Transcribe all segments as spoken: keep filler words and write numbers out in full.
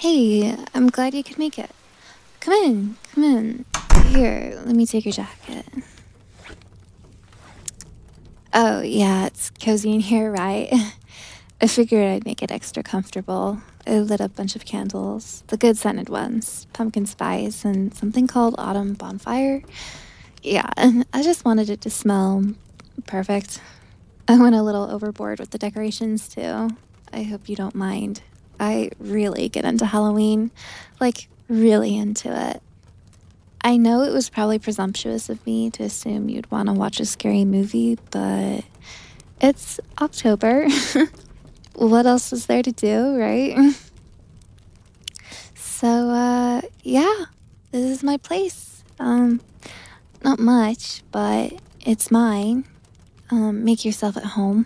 Hey, I'm glad you could make it. Come in, come in. Here, let me take your jacket. Oh, yeah, it's cozy in here, right? I figured I'd make it extra comfortable. I lit up a bunch of candles, the good scented ones, pumpkin spice, and something called autumn bonfire. Yeah, and I just wanted it to smell perfect. I went a little overboard with the decorations, too. I hope you don't mind. I really get into Halloween, like, really into it. I know it was probably presumptuous of me to assume you'd want to watch a scary movie, but it's October. What else is there to do, right? So, uh, yeah, this is my place. Um, not much, but it's mine. Um, make yourself at home.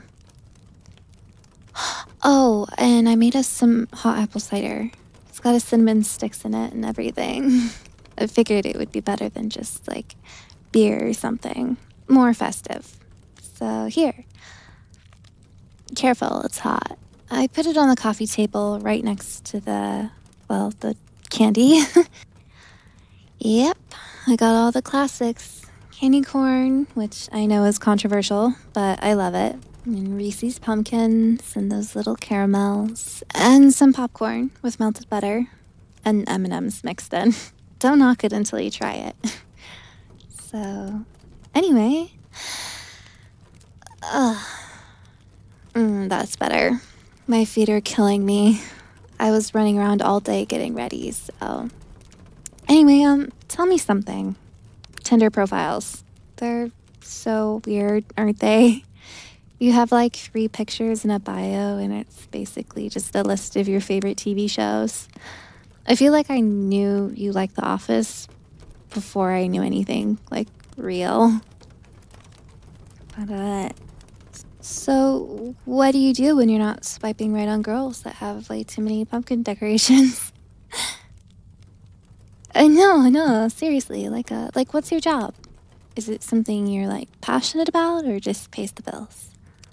Oh, and I made us some hot apple cider. It's got a cinnamon sticks in it and everything. I figured it would be better than just like beer or something. More festive. So here. Careful, it's hot. I put it on the coffee table right next to the, well, the candy. Yep, I got all the classics. Candy corn, which I know is controversial, but I love it. And Reese's pumpkins and those little caramels. And some popcorn with melted butter. And M and M's mixed in. Don't knock it until you try it. So, anyway. Ugh. Mm, that's better. My feet are killing me. I was running around all day getting ready, so... Anyway, um, tell me something. Tinder profiles. They're so weird, aren't they? You have like three pictures in a bio, and it's basically just a list of your favorite T V shows. I feel like I knew you liked The Office before I knew anything, like, real. But, uh, so what do you do when you're not swiping right on girls that have, like, too many pumpkin decorations? I know, I know, seriously, like, uh, like, what's your job? Is it something you're, like, passionate about, or just pays the bills?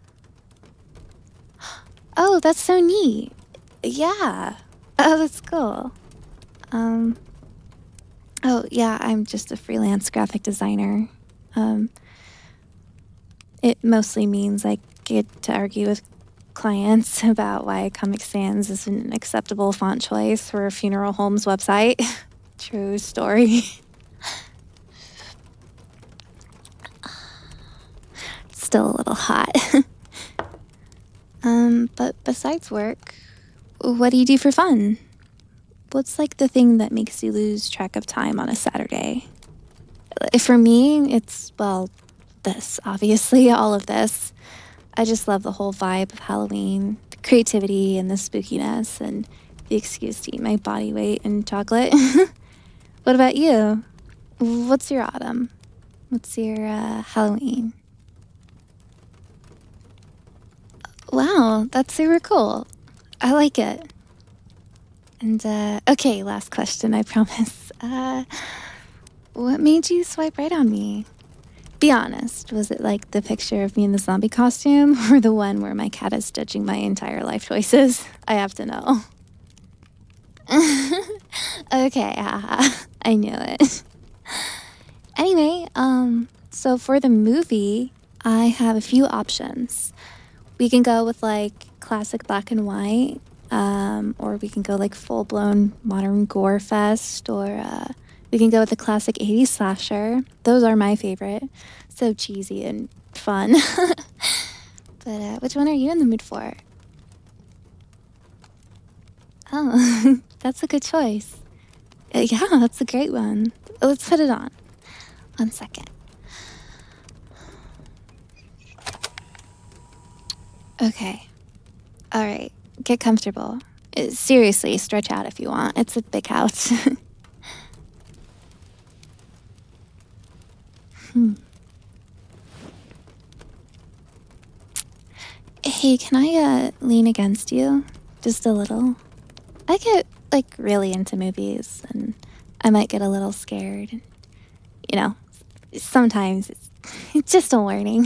Oh, that's so neat. Yeah. Oh, that's cool. Um, oh, yeah, I'm just a freelance graphic designer. Um, it mostly means I get to argue with clients about why Comic Sans is an acceptable font choice for a funeral home's website. True story. Still a little hot. um, but besides work, what do you do for fun? What's like the thing that makes you lose track of time on a Saturday? For me, it's, well, this, obviously, all of this. I just love the whole vibe of Halloween, the creativity and the spookiness, and the excuse to eat my body weight in chocolate. What about you? What's your autumn? What's your uh, Halloween? Wow, that's super cool. I like it. And, uh, okay, last question, I promise. Uh, what made you swipe right on me? Be honest, was it like the picture of me in the zombie costume, or the one where my cat is judging my entire life choices? I have to know. Okay, haha, I knew it. Anyway, um, so for the movie, I have a few options. We can go with like classic black and white, um, or we can go like full blown modern gore fest, or uh, we can go with the classic eighties slasher. Those are my favorite. So cheesy and fun. But uh, which one are you in the mood for? Oh, that's a good choice. Uh, yeah, that's a great one. Let's put it on. One second. Okay. All right. Get comfortable. Uh, Seriously, stretch out if you want. It's a big house. Hmm. Hey, can I uh, lean against you? Just a little? I get, like, really into movies, and I might get a little scared. You know, sometimes it's, it's just a warning.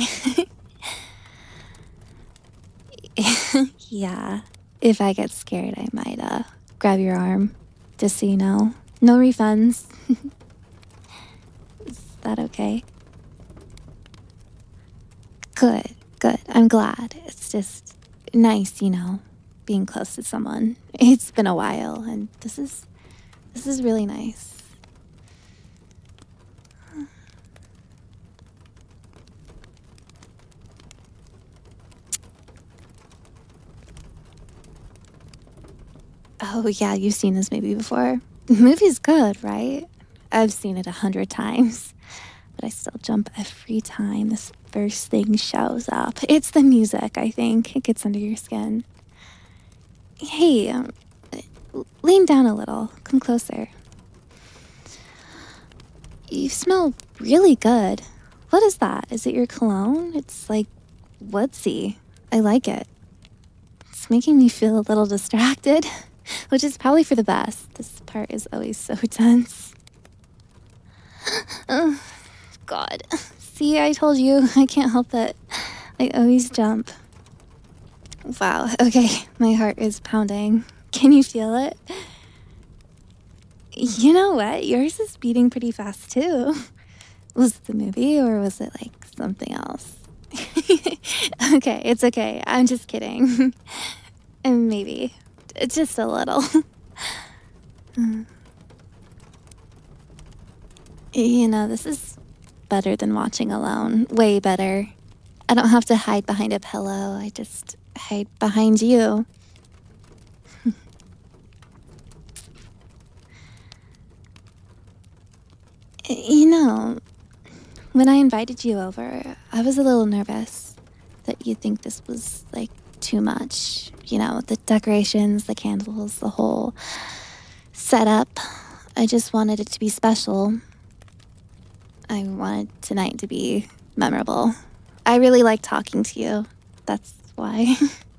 Yeah, if I get scared, I might, uh, grab your arm, just so you know. No refunds. Is that okay? Good, good. I'm glad. It's just nice, you know, being close to someone. It's been a while, and this is this is really nice. Oh yeah, you've seen this movie before. The movie's good, right? I've seen it a hundred times, but I still jump every time this first thing shows up. It's the music, I think. It gets under your skin. Hey, um, lean down a little. Come closer. You smell really good. What is that? Is it your cologne? It's like woodsy. I like it. It's making me feel a little distracted, which is probably for the best. This part is always so tense. Oh, God. See, I told you, I can't help it. I always jump. Wow, okay, my heart is pounding. Can you feel it? You know what? Yours is beating pretty fast too. Was it the movie or was it like something else? Okay, it's okay. I'm just kidding. And maybe. Just a little. You know, this is better than watching alone. Way better. I don't have to hide behind a pillow. I just hide behind you. You know, when I invited you over, I was a little nervous that you'd think this was like too much. You know, the decorations, the candles, the whole setup. I just wanted it to be special. I wanted tonight to be memorable. I really like talking to you. That's why.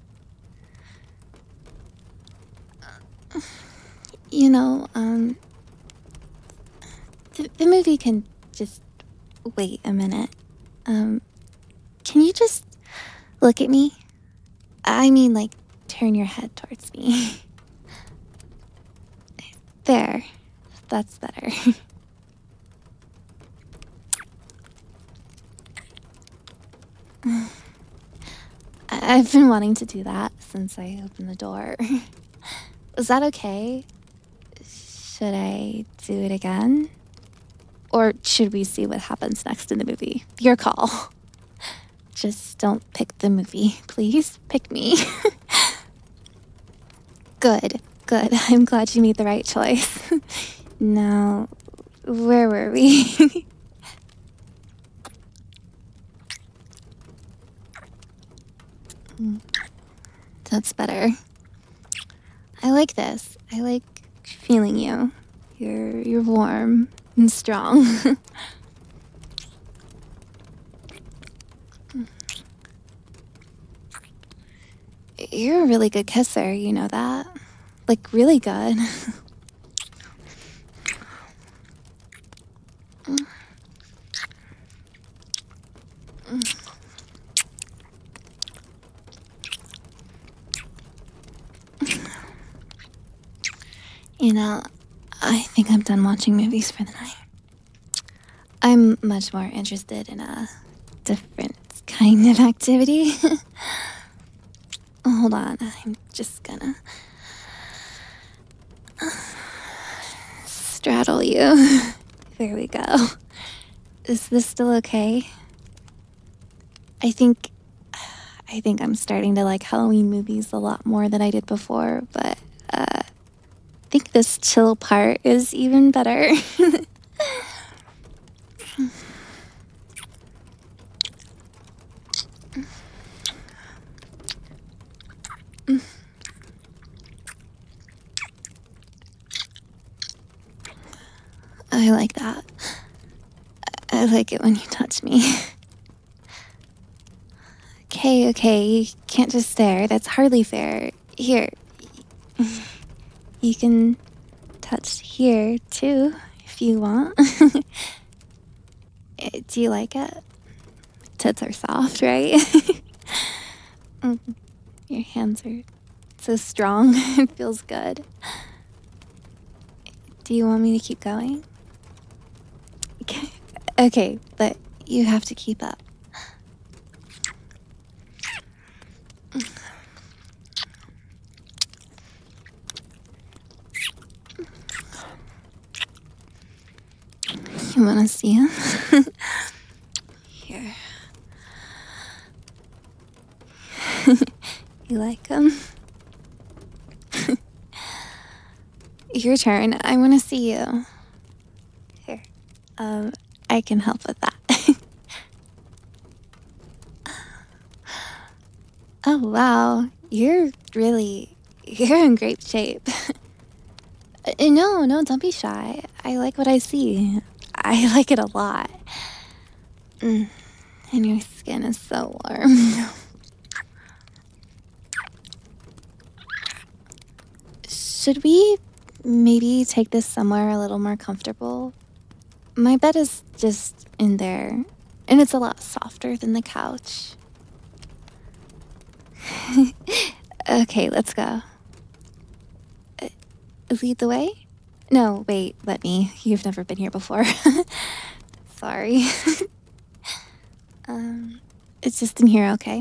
You know, um, the, the movie can just wait a minute. Um, can you just look at me? I mean, like, turn your head towards me. There. That's better. I- I've been wanting to do that since I opened the door. Is that okay? Should I do it again? Or should we see what happens next in the movie? Your call. Just don't pick the movie, please. Pick me. Good, good. I'm glad you made the right choice. Now, where were we? That's better. I like this. I like feeling you. You're you're warm and strong. You're a really good kisser, you know that? Like really good. You know, I think I'm done watching movies for the night. I'm much more interested in a different kind of activity. Hold on, I'm just gonna straddle you. There we go. Is this still okay? I think I think I'm starting to like Halloween movies a lot more than I did before, but uh, I think this chill part is even better. I like that. I like it when you touch me. Okay, okay, you can't just stare. That's hardly fair. Here. You can touch here, too, if you want. Eh, do you like it? Tits are soft, right? Mm, your hands are so strong. It feels good. Do you want me to keep going? Okay, okay, but you have to keep up. You wanna see him? Here. You like him? Your turn. I wanna see you. Here. Um, I can help with that. Oh, wow. You're really, you're in great shape. Uh, No, no, don't be shy. I like what I see. I like it a lot. Mm, and your skin is so warm. Should we maybe take this somewhere a little more comfortable? My bed is just in there, and it's a lot softer than the couch. Okay, let's go. Uh, Lead the way? No, wait, let me. You've never been here before. Sorry. um, it's just in here, okay?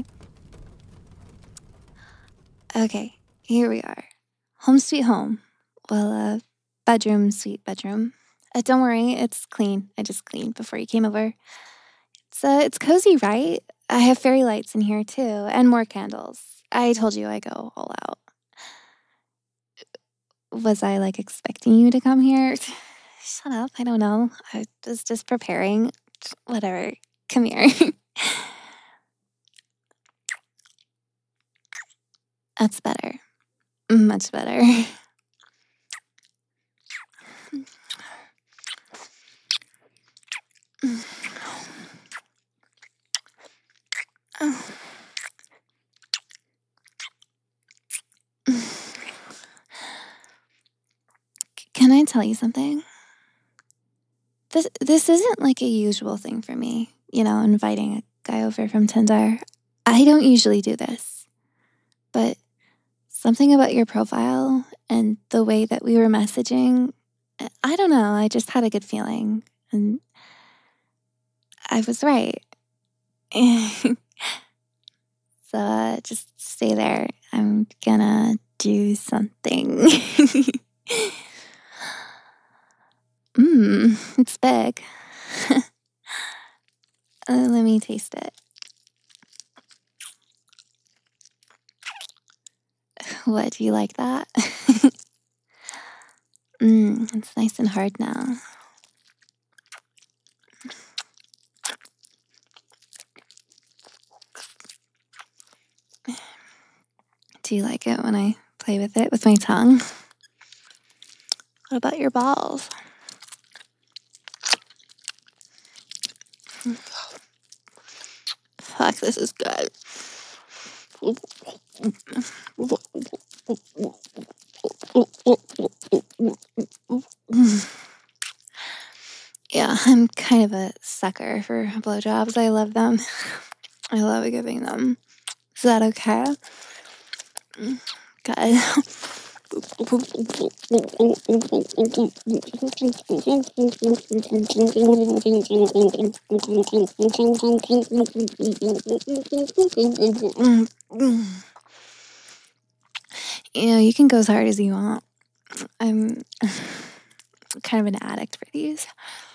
Okay, here we are. Home sweet home. Well, uh, bedroom, sweet bedroom. Uh, don't worry, it's clean. I just cleaned before you came over. It's, uh, it's cozy, right? I have fairy lights in here too, and more candles. I told you I go all out. Was I like expecting you to come here? Shut up, I don't know. I was just preparing. Whatever. Come here. That's better. Much better. Can I tell you something? This this isn't like a usual thing for me, you know, inviting a guy over from Tinder. I don't usually do this. But something about your profile and the way that we were messaging, I I don't know, I just had a good feeling and I was right. So, uh, just stay there. I'm gonna do something. Mmm, it's big. Uh, let me taste it. What, do you like that? Mmm, it's nice and hard now. Do you like it when I play with it with my tongue? What about your balls? Fuck, this is good. Yeah, I'm kind of a sucker for blowjobs. I love them. I love giving them. Is that okay? Good. You know, you can go as hard as you want. I'm kind of an addict for these.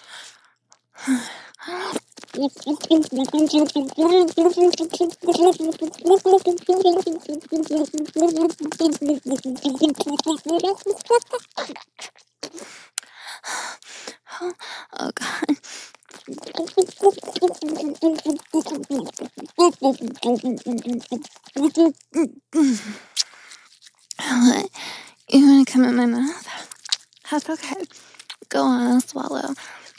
Oh god. What? You wanna come in my mouth? That's okay. Go on, I'll swallow.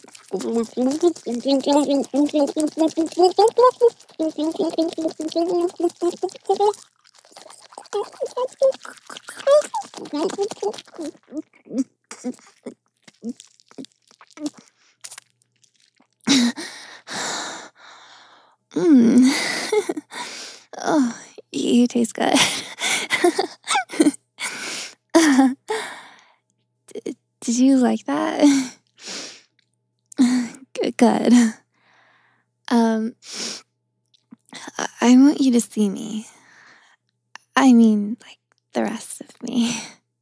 Mmm. Oh, you taste good. Did Did you like that? Good, good. Um, I I want you to see me. I mean, like, the rest of me.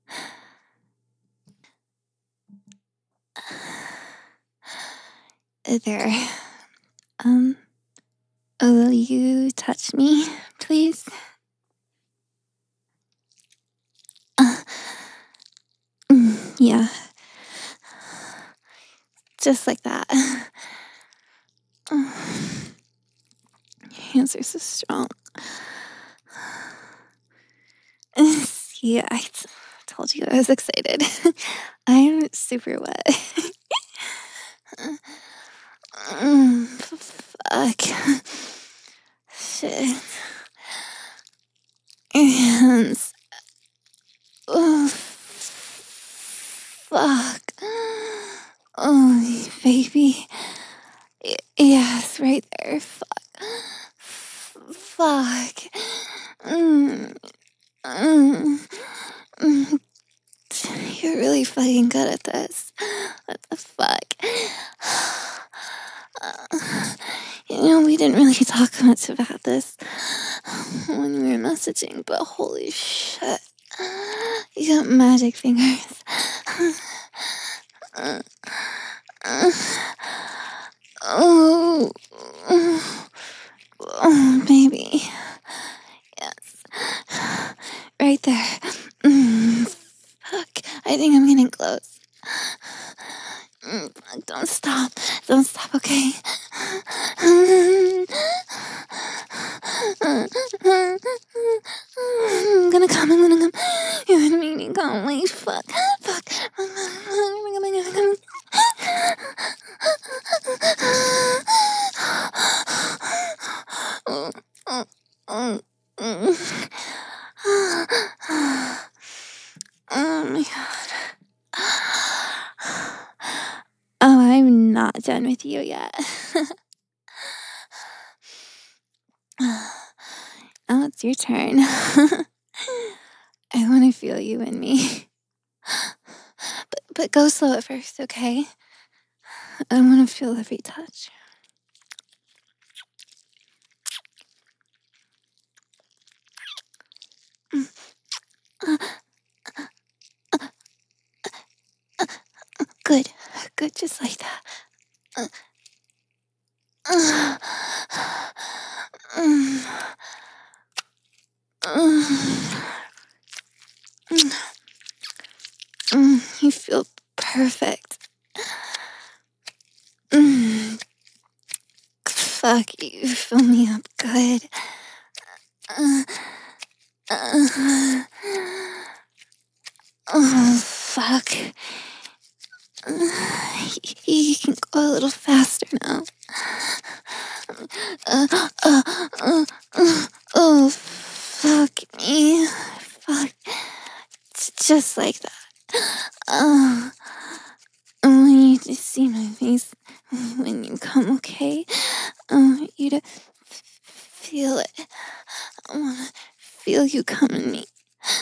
There. Um, will you touch me, please? Uh, mm, yeah, just like that. Your hands are so strong. See, I t- told you I was excited. I'm super wet. Mm, fuck. Shit. Your hands. Oh, fuck. Oh, baby. Y- yes, right there. Fuck. Fuck. Mm, mm, mm. You're really fucking good at this. What the fuck? Uh, you know, we didn't really talk much about this when we were messaging, but holy shit. You got magic fingers. Uh, uh, oh, oh, baby. Yes. Right there. Mm, fuck. I think I'm getting close. Mm, fuck, don't stop. Don't stop, okay? I'm gonna come, I'm gonna come. You're gonna make me come. Wait, fuck. Fuck. Oh, oh, oh, oh. Oh my god. Oh, I'm not done with you yet. Now it's your turn. I want to feel you in me. But, but go slow at first, okay? I want to feel every touch. Good. Good, just like that. Uh, uh, mm, mm, mm, mm, you feel perfect. Mm, fuck, you fill me up good. Uh, uh, oh, fuck. Uh, you can go a little faster now. Uh, uh, uh, uh, oh, fuck me. Fuck. J- Just like that. Uh, I want you to see my face when you come, okay? I want you to f- feel it. I want to feel you come in me.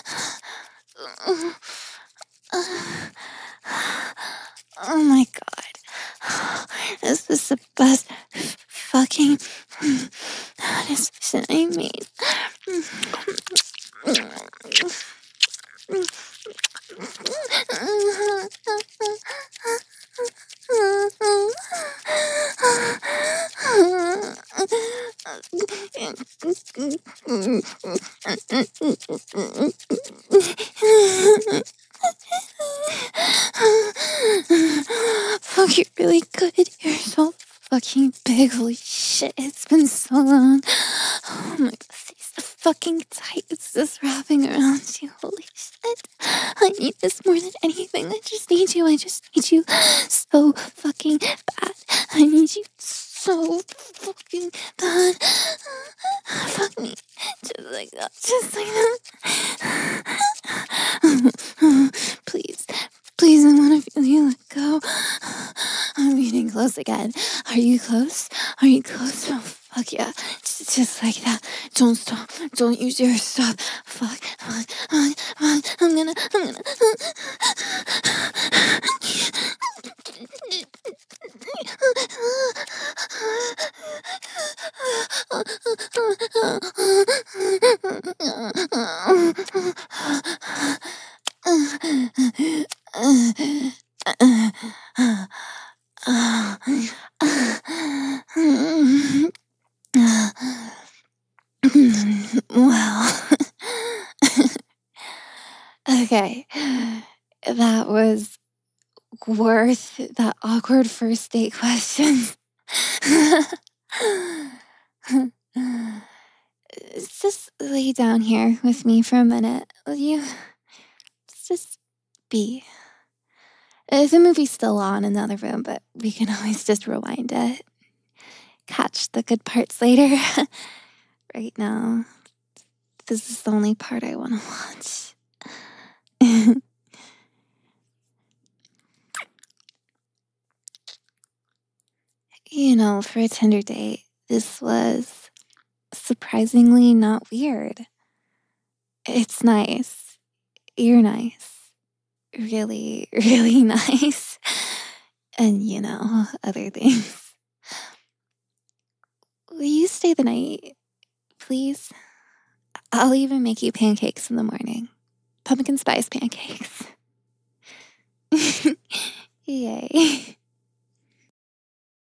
Oh my god. This is the best fucking decision I made. Fuck, you're really good. You're so fucking big. Holy shit, it's been so long. Oh my god, he's so fucking tight. It's just wrapping around you. Holy shit. I need this more than anything. I just need you. I just need you so fucking bad. I need you so fucking bad. Fuck me. Just like that. Just like that. Please. Please, I want to feel you let go. I'm getting close again. Are you close? Are you close? Oh, fuck yeah. Just, just like that. Don't stop. Don't use your stop. Fuck. Fuck. Fuck. Fuck. I'm gonna. I'm gonna. Okay. That was worth the awkward first date questions. Just lay down here with me for a minute, will you? Let's just be. Uh, The movie's still on in the other room, but we can always just rewind it. Catch the good parts later. Right now, this is the only part I want to watch. You know, for a Tinder date, this was surprisingly not weird. It's nice. You're nice. Really, really nice. And, you know, other things. Will you stay the night, please? I'll even make you pancakes in the morning. Pumpkin spice pancakes. Yay.